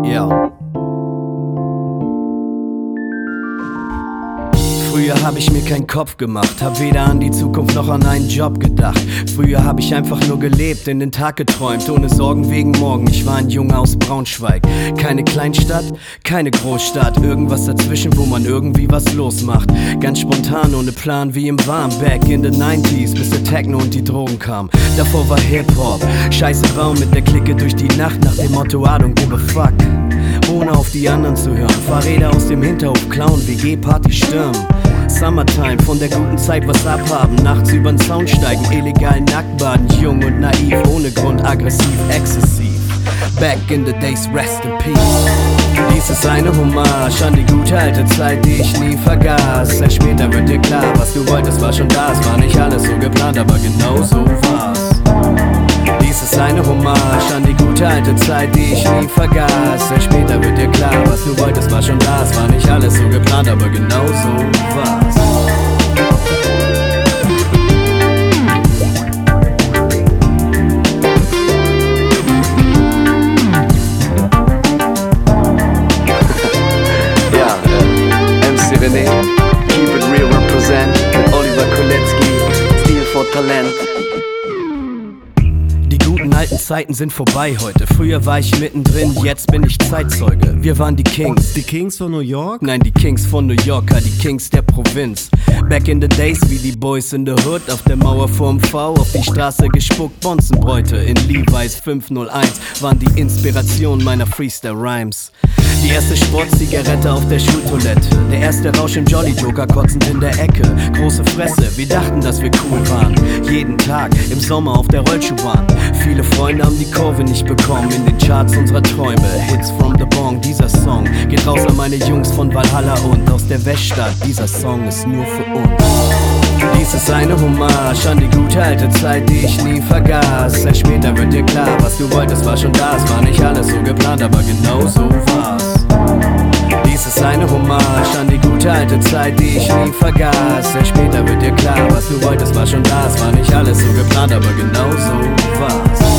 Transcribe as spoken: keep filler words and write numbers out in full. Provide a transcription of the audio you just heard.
Ja. Früher hab ich mir keinen Kopf gemacht, hab weder an die Zukunft noch an einen Job gedacht. Früher hab ich einfach nur gelebt, in den Tag geträumt, ohne Sorgen wegen morgen. Ich war ein Junge aus Braunschweig, keine Kleinstadt, keine Großstadt. Irgendwas dazwischen, wo man irgendwie was losmacht. Ganz spontan, ohne Plan, wie im Warm. Back in the nineties, bis der Techno und die Drogen kamen. Davor war Hip-Hop, scheiße Baum mit der Clique durch die Nacht nach dem Motto I don't give a fuck. Ohne auf die anderen zu hören, Fahrräder aus dem Hinterhof klauen, W G-Party stürmen. Summertime, von der guten Zeit was abhaben, nachts übern Zaun steigen, illegal nackt baden, jung und naiv, ohne Grund aggressiv, exzessiv. Back in the days, rest in peace. Dies ist eine Hommage an die gute alte Zeit, die ich nie vergaß. Zeit später wird dir klar, was du wolltest war schon da. Es war nicht alles so geplant, aber genau so war's. Dies ist eine Hommage an die gute alte Zeit, die ich nie vergaß. Zeit später wird dir klar, was du wolltest war schon da. Es war nicht alles so geplant, aber genau so war's. Ja, äh, M C René, Keep It Real Represent, mit Oliver Kolecki, Stil for Talent. Die guten alten Zeiten sind vorbei heute. Früher war ich mittendrin, jetzt bin ich Zeitzeuge. Wir waren die Kings. Die Kings von New York? Nein, die Kings von New Yorker, die Kings der Provinz. Back in the days wie die Boys in the Hood. Auf der Mauer vorm V, auf die Straße gespuckt. Bonzenbräute in Levi's fünf null eins waren die Inspiration meiner Freestyle-Rhymes. Die erste Sportzigarette auf der Schultoilette. Der erste Rausch im Jolly Joker kotzend in der Ecke. Große Fresse, wir dachten, dass wir cool waren. Jeden Tag im Sommer auf der Rollschuhbahn. Viele Freunde haben die Kurve nicht bekommen. In den Charts unserer Träume. Hits from the Bong, dieser Song geht raus an meine Jungs von Valhalla und aus der Weststadt. Dieser Song ist nur für uns. Dies ist eine Hommage an die gute alte Zeit, die ich nie vergaß. Zeit später wird dir klar, was du wolltest war schon da. Es war nicht alles so geplant, aber genau so war's. Dies ist eine Hommage an die gute alte Zeit, die ich nie vergaß. Zeit später wird dir klar, was du wolltest war schon da. Es war nicht alles so geplant, aber genau so war's.